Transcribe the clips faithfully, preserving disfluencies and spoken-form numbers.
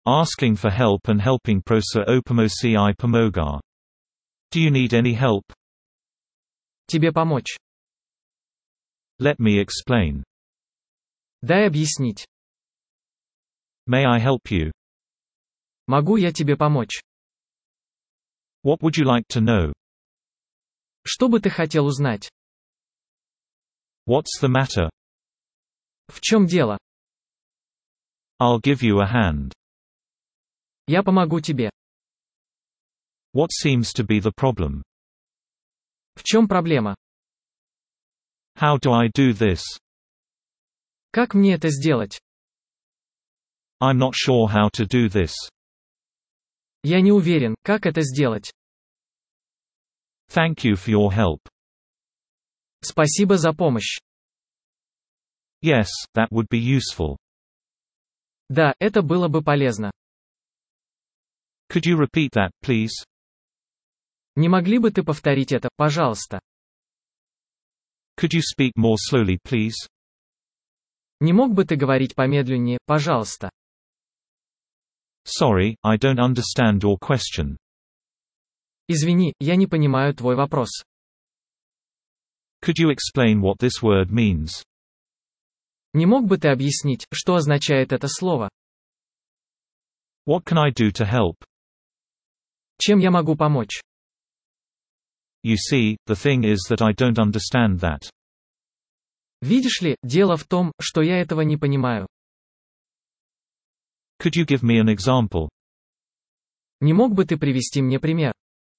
Asking for help and helping prosa opomosi I pomoga. Do you need any help? Тебе помочь. Let me explain. Дай объяснить. May I help you? Могу я тебе помочь? What would you like to know? Что бы ты хотел узнать? What's the matter? В чем дело? I'll give you a hand. Я помогу тебе. What seems to be the problem? В чем проблема? How do I do this? Как мне это сделать? I'm not sure how to do this. Я не уверен, как это сделать. Thank you for your help. Спасибо за помощь. Yes, that would be useful. Да, это было бы полезно. Could you repeat that, please? Не могли бы ты повторить это, пожалуйста? Could you speak more slowly, please? Не мог бы ты говорить помедленнее, пожалуйста? Sorry, I don't understand your question. Извини, я не понимаю твой вопрос. Could you explain what this word means? Не мог бы ты объяснить, что означает это слово? What can I do to help? Чем я могу помочь? You see, the thing is that I don't understand that. Видишь ли, дело в том, что я этого не понимаю. Could you give me an example? Не мог бы ты привести мне пример?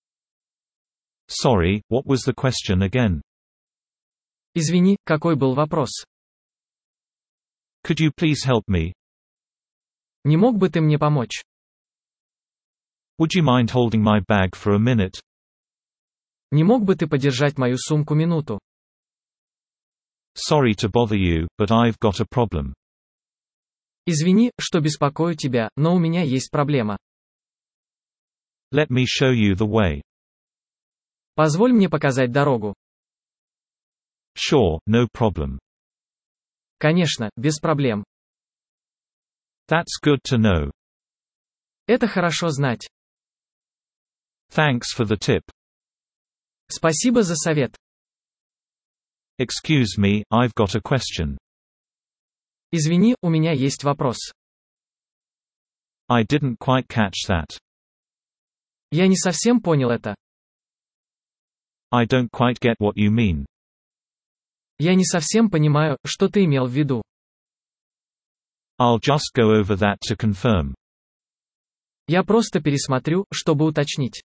Sorry, what was the question again? Извини, какой был вопрос? Could you please help me? Не мог бы ты мне помочь? Would you mind holding my bag for a minute? Не мог бы ты подержать мою сумку минуту? Sorry to bother you, but I've got a problem. Извини, что беспокою тебя, но у меня есть проблема. Let me show you the way. Позволь мне показать дорогу. Sure, no problem. Конечно, без проблем. That's good to know. Это хорошо знать. Thanks for the tip. Спасибо за совет. Excuse me, I've got a question. Извини, у меня есть вопрос. I didn't quite catch that. Я не совсем понял это. I don't quite get what you mean. Я не совсем понимаю, что ты имел в виду. I'll just go over that to confirm. Я просто пересмотрю, чтобы уточнить.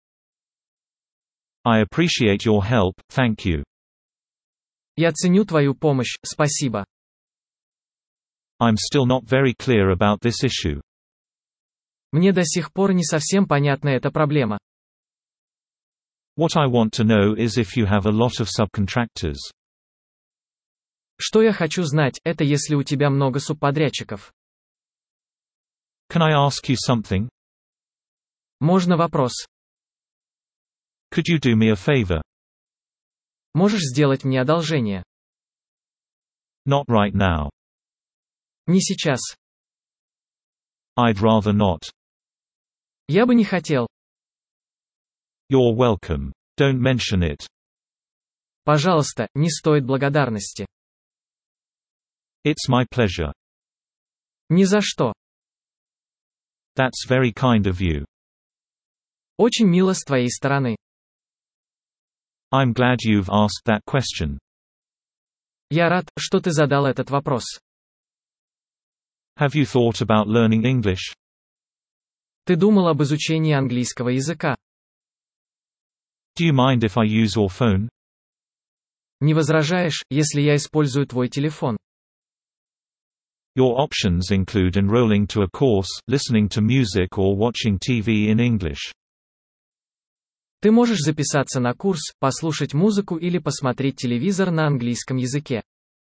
I appreciate your help, thank you. Я ценю твою помощь, спасибо. I'm still not very clear about this issue. Мне до сих пор не совсем понятна эта проблема. What I want to know is if you have a lot of subcontractors. Что я хочу знать, это если у тебя много субподрядчиков. Can I ask you something? Можно вопрос? Could you do me a favor? Можешь сделать мне одолжение? Not right now. Не сейчас. I'd rather not. Я бы не хотел. You're welcome. Don't mention it. Пожалуйста, не стоит благодарности. It's my pleasure. Ни за что. That's very kind of you. Очень мило с твоей стороны. I'm glad you've asked that question. Я рад, что ты задал этот вопрос. Have you thought about learning English? Ты думал об изучении английского языка? Do you mind if I use your phone? Не возражаешь, если я использую твой телефон? Your options include enrolling to a course, listening to music or watching T V in English. Ты можешь записаться на курс, послушать музыку или посмотреть телевизор на английском языке.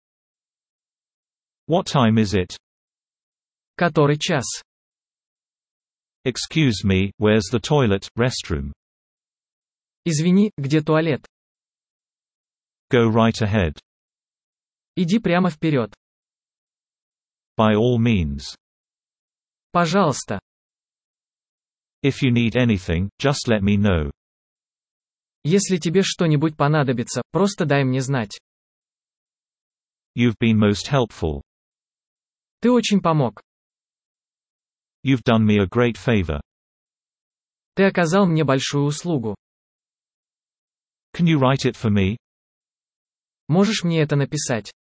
What time is it? Который час? Excuse me, where's the toilet, restroom? Извини, где туалет? Go right ahead. Иди прямо вперед. By all means. Пожалуйста. If you need anything, just let me know. Если тебе что-нибудь понадобится, просто дай мне знать. You've been most helpful. Ты очень помог. You've done me a great favor. Ты оказал мне большую услугу. Can you write it for me? Можешь мне это написать?